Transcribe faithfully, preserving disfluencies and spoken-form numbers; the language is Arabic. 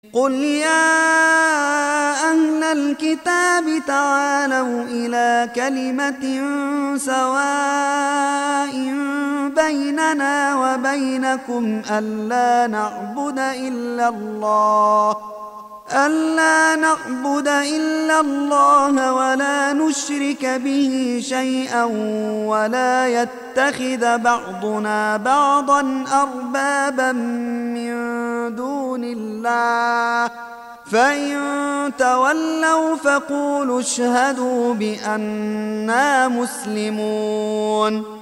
قل يا أهل الكتاب تعالوا إلى كلمة سواء بيننا وبينكم ألا نعبد إلا الله ألا نعبد إلا الله ولا نشرك به شيئا ولا يتخذ بعضنا بعضا أربابا من دون الله فإن تولوا فقولوا اشهدوا بأننا مسلمون